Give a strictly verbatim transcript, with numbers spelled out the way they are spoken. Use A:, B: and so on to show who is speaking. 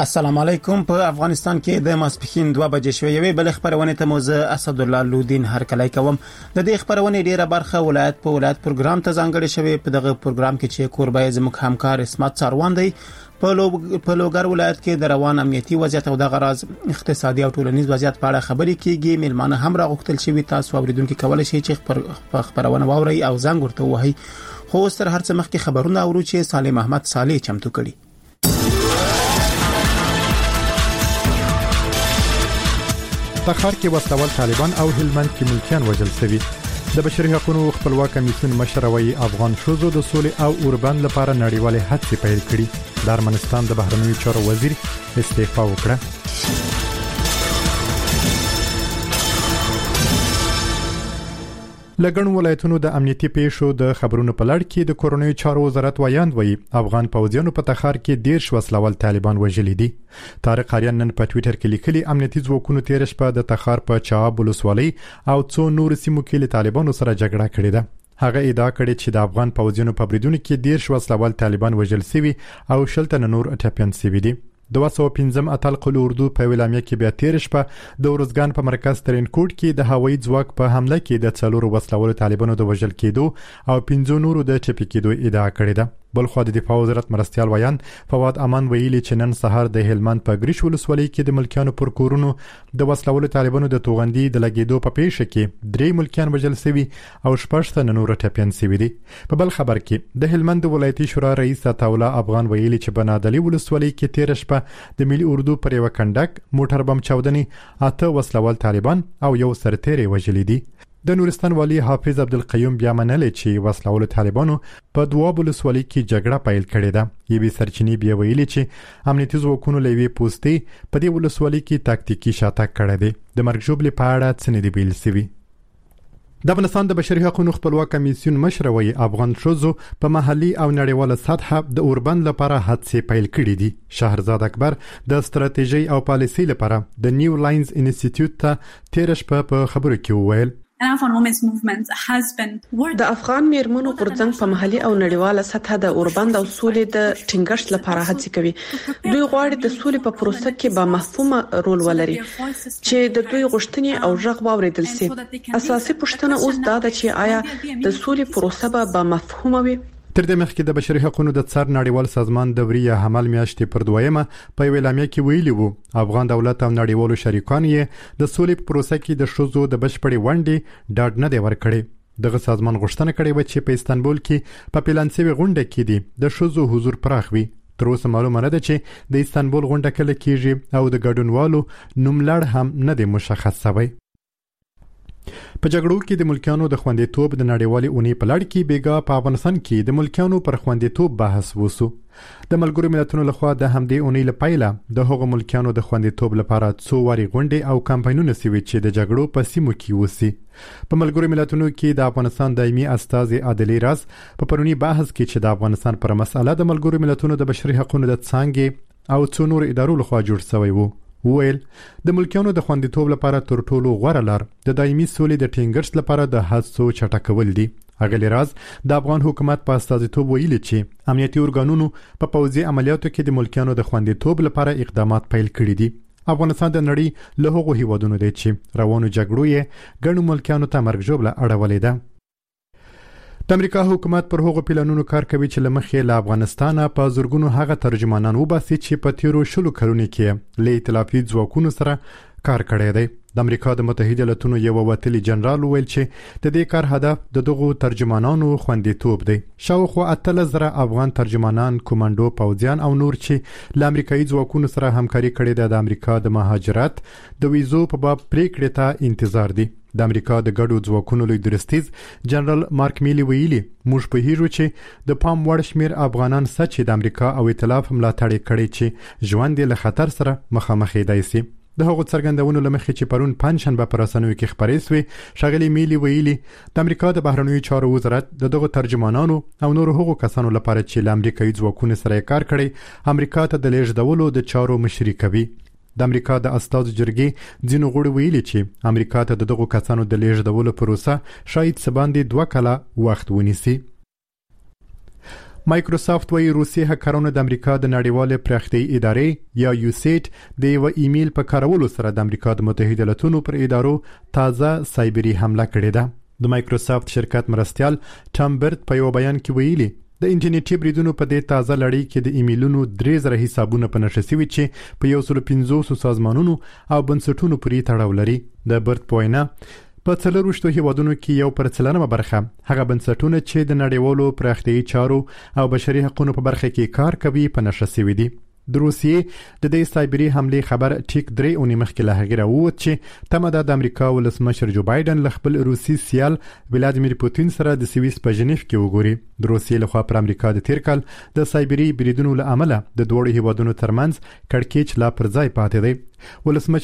A: السلام علیکم. په افغانستان کې د ماسپښین دوه بجې شوې یوې بل خبرونه ته موزه اسد الله لودین هرکلی کوم. د دې خبرونه ډیره برخه ولایت په ولایت پروګرام ته ځانګړې شوې. په دغه پروګرام کې چې کوربای زموږ همکار اسمت سروان دی په لو په لوګر ولایت کې د روان امنیتي وضعیت او د غراض اقتصادي او ټولنیز وضعیت په اړه خبرې کیږي. ملمانه هم راغوښتل شوی. تاسو اوریدونکو کولای شئ چې په خبرونه واورئ او زنګ ورته وهئ. خو ستر هرڅه مخکې خبرونه اورو چې صالح محمد صالح چمتو کړي.
B: تخار کې وسلوال طالبان او هلمند کې ملکیان وژل شوي. د بشري حقوقو خپلواک کمیسیون مشر وایي افغان ښځو د سولې او اوربند لپاره نړیوالې هڅې پیل کړي. د ارمنستان د بهرنیو چارو وزیر استعفا وکړه. لګن ولایتونو د امنیتي پیښو د خبرونو په لړ کې د کورونی چارو وزارت وایاند وایي افغان پوځیانو په تخار کې ډیر وسلوال طالبان وژلي دي. طارق اریان نن په ټوئیټر کې لیکلي امنیتي ځواکونو تیر شپه د تخار په چاب ولسوالۍ او څو نور سیمو کې له طالبانو سره جګړه کړې ده. هغه ادعا کړې چې د افغان پوځیانو په بریدونو کې ډیر وسلوال طالبان وژل شوي او شلته نور ټاپیان شوي دي. دوه سوه او پنځم اتل قل اردو په ویلامیا کې بیا تیر شپه د ورزګان په مرکز ترینکوټ کې د هوایي ځواک په حمله کې د څلورو وسلوالو طالبانو د وژل کېدو او پنځو نورو د ټپي کېدو ادعا کړې ده. بل خو د دفاع وزارت مرستيال ویان فواد امان ویلي چې نن سهار د هلمند په ګریش ولسوالۍ کې د ملکیانو پر کورونو د وسلوالو طالبانو د توغندي د لګیدو په پیښه کې درې ملکیان وژل شوي او شپږ تنه نور ټپیان شوي دي. په بل خبر کې د هلمند ولایتي شورا رئیس عطاولا افغان ویلي چې بنادلی ولسوالۍ کې تیر شپه د ملي اردو پر یو کندک موټر بم چاودنې اته وسلوال طالبان او یو سرتیری وژل دي. د نورستان والی حافظ عبدالقیوم بیا منل چې وسلوال طالبانو په دوه ولسوالۍ کې جګړه پیل کړې ده. یوه سرچینی بیا ویلي چې امنیتي ځواکونو لوي پوسټي په دې ولسوالۍ کې تاکتیکي شاتګ کړی دی. د مرګ ژوبلې په اړه څه نه دی ویل شوی. د افغانستان د بشري حقوقو خپلواک کمیسیون مشر وایي افغان ښځو په محلي او نړیواله سطحه د اوربند لپاره هڅې پیل کړې دي. شهرزاد اکبر د ستراتیژي او پالیسي لپاره د نیو لاینز انسټیټیوټ ته تیر شپه په خبرو کې وویل
C: د افغان میرمنو غورځنګ په محلي او نړیواله سطحه د اوربند او سولې د ټینګښت لپاره هڅې کوي. دوی غواړي د سولې په پروسه کې با مفهومه رول ولري چې د دوی غوښتنې او ژغ واوریدل شي. اساسي پوښتنه اوس دا ده چې آیا د سولې پروسه به با مفهومه وي؟
B: تر دې مخکې د بشري حقوقو د څار نړیوال سازمان د وریه حمل میاشتې پر دویمه په ویلامیا کې ویلي وو افغان دولت او نړیوالو شریکان یې د سولې په پروسه کې د ښځو د بشپړې ونډې ډاډ نه دی ورکړی. دغه سازمان غوښتنه کړې و چې په استانبول کې په پلان شوی غونډه کې دی د ښځو حضور پراخ وي. تر اوسه معلومه نه ده چې د استانبول غونډه کله کیږي او د ګډونوالو نوملړ هم نه دی مشخص شوی. په جګړو کې د ملکیانو د خوندیتوب د نړیوالې اونۍ په لړ کې بیګا په افغانستان کې د ملکیانو پر خوندیتوب بحث وسو. د ملګرو ملتونو لخوا د همدې اونۍ لپاره د هغو ملکیانو د خوندیتوب لپاره څو واري غونډې او کمپاینونه سوي چې د جګړو په سیمو کې وسی. په ملګرو ملتونو کې د افغانستان دایمي استازي عادلي راز په پرونی بحث کې چې د افغانستان پر مسله د ملګرو ملتونو د بشري حقوقو د څنګه او څو نور ادارو لخوا جوړ شوی وو. ویل د ملکیانو د خوندیتوب لپاره تر ټولو غوره لار د دایمي سولې د ټینګښت لپاره د هڅو چټکول دي. اغلی راز د افغان حکومت په استازیتوب ویلي چې امنیتي ارګانونو په پوځي عملیاتو کې د ملکیانو د خوندیتوب لپاره اقدامات پیل کړي دي. افغانستان د نړۍ له هغو هیوادونو دی چې روانو جګړو یې ګڼو ملکیانو ته مرګ ژوبله اړولې ده. د امریکا حکومت پر هغو پلانونو کار کوي چې لمخې له افغانستانه په زورګونو هغه ترجمانان وباسي چې په تیرو شلو کلونو کې له ائتلافي ځواکونو سره کار کړی دی. د امریکا د متحده ایالاتونو یو وتلی جنرال ویل چې د دې کار هدف د دغو ترجمانانو خوندیتوب دی. شاوخوا اتلس زره افغان ترجمانان، کومانډو پوځیان او نور چې له امریکایي ځواکونو سره همکاري کړې ده د امریکا د مهاجرت د ویزو په باب پریکړې ته انتظار دي. د امریکا د ګډو ځواکونو لوی درستیز جنرال مارک میلی ویلي موږ په هیرو چې د پام وړ شمیر افغانان سچ د امریکا او ائتلاف ملاتړ کړي چې ژوند له خطر سره مخامخ دی سي. د هغو څرګندونو لمخې چې پرون پنځشنبه پر رسنیو کې خبرې شوې ښاغلي میلی ویلي د امریکا د بهرنیو چارو وزارت د دغو ترجمانانو او نورو هغو کسانو لپاره چې له امریکایي ځواکونو سره کار کړي امریکا ته د لیږدولو د چارو مشري کوي. د امریکا د استازو جرګې ځینو غړو ویلي چې امریکا ته د دغو کسانو د لیږدولو پروسه شاید څه باندې دوه کاله وخت ونیسي. مایکروسافت وایي روسي هکرانو د امریکا د نړیوال پراختیايي ادارې یا یوسیټ د یو ایمیل په کارولو سره د امریکا د متحده ایالاتونو پر ادارو تازه سایبری حمله کړې ده. د مایکروسافت شرکت مرستيال ټام برت په یو بیان کې ویلي د انټرنیټي بریدونو په دې تازه لړۍ کې د ایمیلونو درې زره حسابونه په نښه شوي چې په یو سل پنځوس سازمانونو او بنسټونو پورې تړاو لري. د برت په وینا په څلوروشتو هیوادونو کې یو پر څلورمه برخه هغه بنسټونه چې د نړیوالو پراختیايي چارو او بشري حقوقو په برخه کې کار کوي په نښه شوي دي. د روسیې د دې سایبری حمله خبر ټیک درې اونۍ مخکې له هغه راووت چې تمه ده د امریکا ولسمشر جو بایدن له خپل روسي سیال ولادیمیر پوتین سره د سویس په ژنیف کې وګوري. د روسیې لخوا پر امریکا د تیر کال د سایبری بریدونو له امله د دوه هیوادونو ترمنځ کړکېچ لا پر ځای پاتې دی. ولسمشر